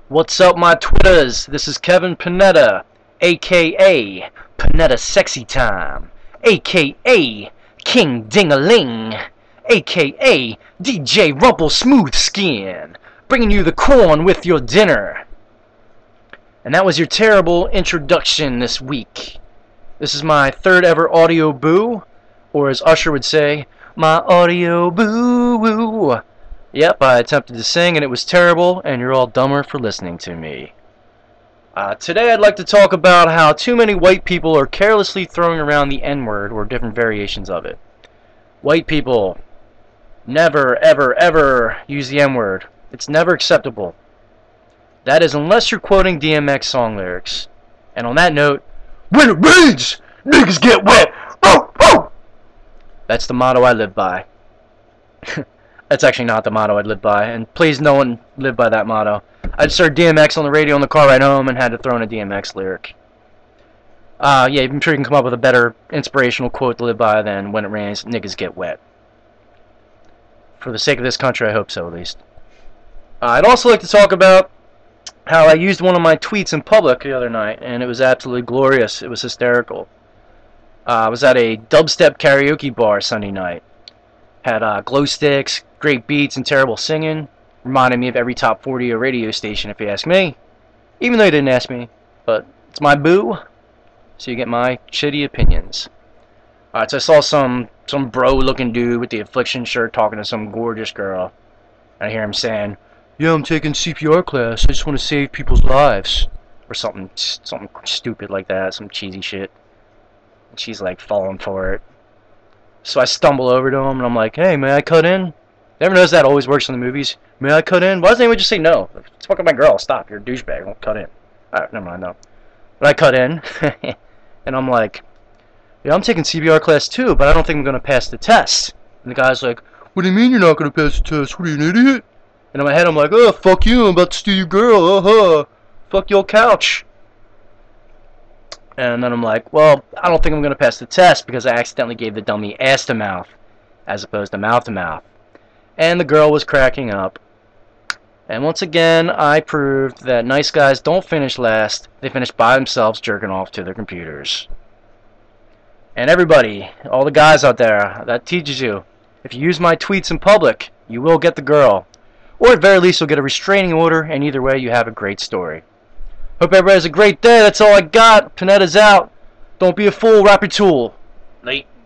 What's up, my Twitters? This is Kevin Panetta, aka Panetta Sexy Time, aka King Ding-a-Ling, aka DJ Rumple Smooth Skin, bringing you the corn with your dinner. And that was your terrible introduction this week. This is my third ever audio boo, or as Usher would say, my audio boo-woo. Yep, I attempted to sing and it was terrible, and you're all dumber for listening to me. Today I'd like to talk about how too many white people are carelessly throwing around the N-word or different variations of it. White people, never, ever, ever use the N-word. It's never acceptable. That is unless you're quoting DMX song lyrics. And on that note, when it rains, niggas get wet. Oh, oh! That's the motto I live by. That's actually not the motto I'd live by, and please no one live by that motto. I just heard DMX on the radio in the car ride home and had to throw in a DMX lyric. Yeah, I'm sure you can come up with a better inspirational quote to live by than when it rains, niggas get wet. For the sake of this country, I hope so, at least. I'd also like to talk about how I used one of my tweets in public the other night, and it was absolutely glorious. It was hysterical. I was at a dubstep karaoke bar Sunday night. Had glow sticks, great beats, and terrible singing. Reminded me of every top 40 radio station, if you ask me. Even though you didn't ask me. But it's my boo, so you get my shitty opinions. Alright, so I saw some bro-looking dude with the Affliction shirt talking to some gorgeous girl. And I hear him saying, "Yeah, I'm taking CPR class. I just want to save people's lives." Or something stupid like that. Some cheesy shit. And she's like falling for it. So I stumble over to him and I'm like, "Hey, may I cut in?" Never noticed that always works in the movies. "May I cut in?" Why doesn't anyone just say no? It's fucking my girl. Stop. You're a douchebag. Don't cut in. Alright, never mind, no. But I cut in. And I'm like, "Yeah, I'm taking CPR class too, but I don't think I'm going to pass the test." And the guy's like, "What do you mean you're not going to pass the test? What are you, an idiot?" And in my head I'm like, "Oh, fuck you. I'm about to steal your girl. Fuck your couch." And then I'm like, well, I don't think I'm going to pass the test because I accidentally gave the dummy ass to mouth as opposed to mouth to mouth. And the girl was cracking up. And once again, I proved that nice guys don't finish last. They finish by themselves jerking off to their computers. And everybody, all the guys out there, that teaches you, if you use my tweets in public, you will get the girl. Or at very least, you'll get a restraining order, and either way, you have a great story. Hope everybody has a great day. That's all I got. Panetta's out. Don't be a fool. Rap your tool. Late.